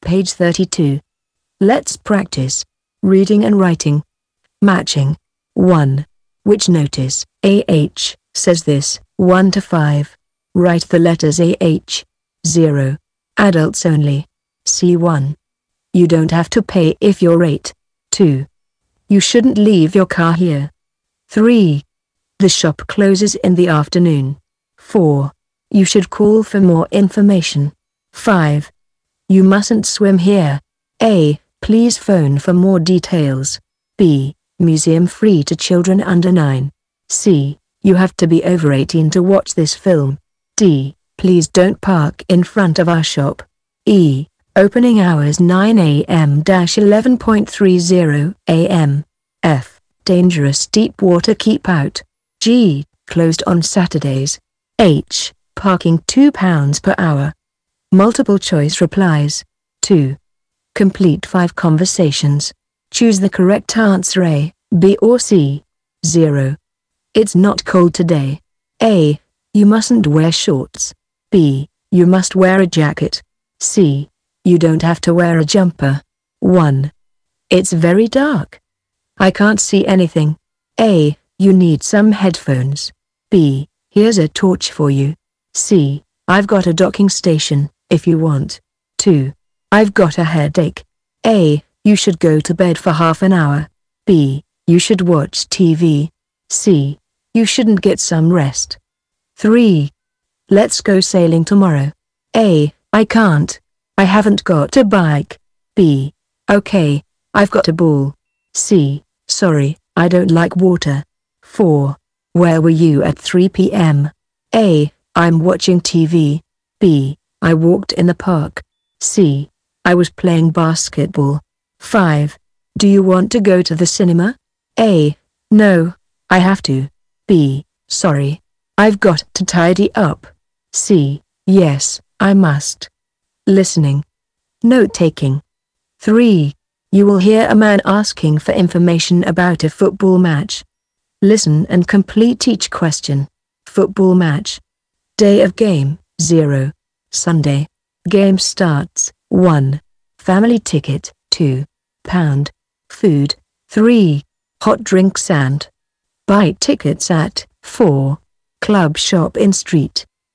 page 32. Let's practice. Reading and writing. Matching. 1. Which notice, AH, says this? 1 to 5. Write the letters AH. 0. Adults only. C1. You don't have to pay if you're 8. 2. You shouldn't leave your car here. 3. The shop closes in the afternoon. 4. You should call for more information. 5. You mustn't swim here. A. Please phone for more details. B. Museum free to children under 9. C. You have to be over 18 to watch this film. D. Please don't park in front of our shop. E. Opening hours 9 a.m.-11:30 a.m. F. Dangerous deep water, keep out. G. Closed on Saturdays. H. Parking £2 per hour. Multiple choice replies. 2. Complete 5 conversations. Choose the correct answer A, B or C. 0. It's not cold today. A. You mustn't wear shorts. B. You must wear a jacket. C. You don't have to wear a jumper. 1. It's very dark. I can't see anything. A. You need some headphones. B. Here's a torch for you. C. I've got a docking station, if you want. 2. I've got a headache. A. You should go to bed for half an hour. B. You should watch TV. C. You shouldn't get some rest. 3. Let's go sailing tomorrow. A. I can't. I haven't got a bike. B. Okay, I've got a ball. C. Sorry, I don't like water. 4. Where were you at 3 p.m.? A. I'm watching TV. B. I walked in the park. C. I was playing basketball. 5. Do you want to go to the cinema? A. No, I have to. B. Sorry, I've got to tidy up. C. Yes, I must. Listening. Note-taking. 3. You will hear a man asking for information about a football match. Listen and complete each question. Football match. Day of game, 0. Sunday. Game starts, 1. Family ticket, 2. Pound. Food, 3. Hot drinks and buy tickets at, 4. Club shop in street,